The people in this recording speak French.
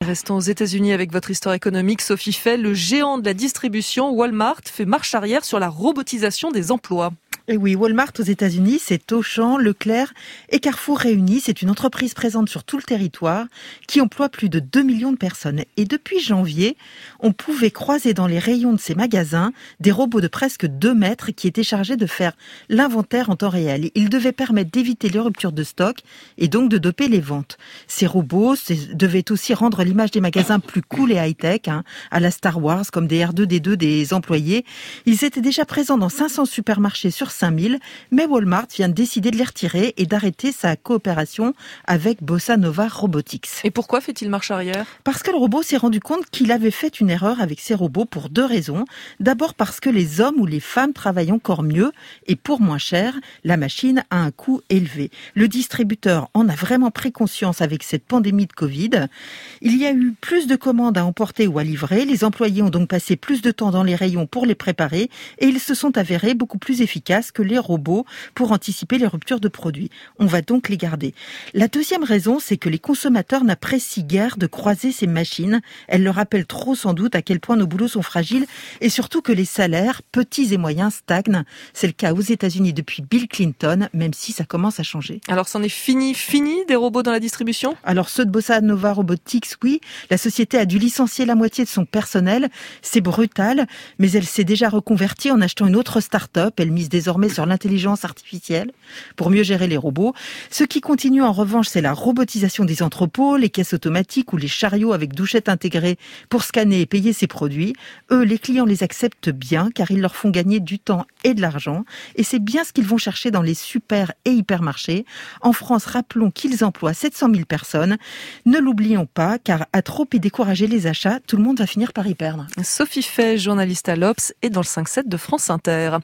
Restons aux États-Unis avec votre histoire économique. Sophie Fay, le géant de la distribution Walmart fait marche arrière sur la robotisation des emplois. Et oui, Walmart aux États-Unis, c'est Auchan, Leclerc et Carrefour réunis. C'est une entreprise présente sur tout le territoire qui emploie plus de 2 millions de personnes. Et depuis janvier, on pouvait croiser dans les rayons de ces magasins des robots de presque 2 mètres qui étaient chargés de faire l'inventaire en temps réel. Ils devaient permettre d'éviter les ruptures de stock et donc de doper les ventes. Ces robots devaient aussi rendre l'image des magasins plus cool et high-tech, à la Star Wars, comme des R2-D2 des employés. Ils étaient déjà présents dans 500 supermarchés sur 5000, mais Walmart vient de décider de les retirer et d'arrêter sa coopération avec Bossa Nova Robotics. Et pourquoi fait-il marche arrière ? Parce que le robot s'est rendu compte qu'il avait fait une erreur avec ses robots pour 2 raisons. D'abord parce que les hommes ou les femmes travaillent encore mieux et pour moins cher, la machine a un coût élevé. Le distributeur en a vraiment pris conscience avec cette pandémie de Covid. Il y a eu plus de commandes à emporter ou à livrer. Les employés ont donc passé plus de temps dans les rayons pour les préparer et ils se sont avérés beaucoup plus efficaces que les robots pour anticiper les ruptures de produits. On va donc les garder. La deuxième raison, c'est que les consommateurs n'apprécient guère de croiser ces machines. Elles leur rappellent trop sans doute à quel point nos boulots sont fragiles et surtout que les salaires, petits et moyens, stagnent. C'est le cas aux États-Unis depuis Bill Clinton, même si ça commence à changer. Alors c'en est fini des robots dans la distribution ? Alors ceux de Bossa Nova Robotics, oui. La société a dû licencier la moitié de son personnel. C'est brutal, mais elle s'est déjà reconvertie en achetant une autre start-up. Elle mise désormais sur l'intelligence artificielle pour mieux gérer les robots. Ce qui continue en revanche, c'est la robotisation des entrepôts, les caisses automatiques ou les chariots avec douchettes intégrées pour scanner et payer ces produits. Eux, les clients les acceptent bien car ils leur font gagner du temps et de l'argent. Et c'est bien ce qu'ils vont chercher dans les super et hypermarchés. En France, rappelons qu'ils emploient 700 000 personnes. Ne l'oublions pas, car à trop et décourager les achats, tout le monde va finir par y perdre. Sophie Fay, journaliste à l'Obs et dans le 5-7 de France Inter.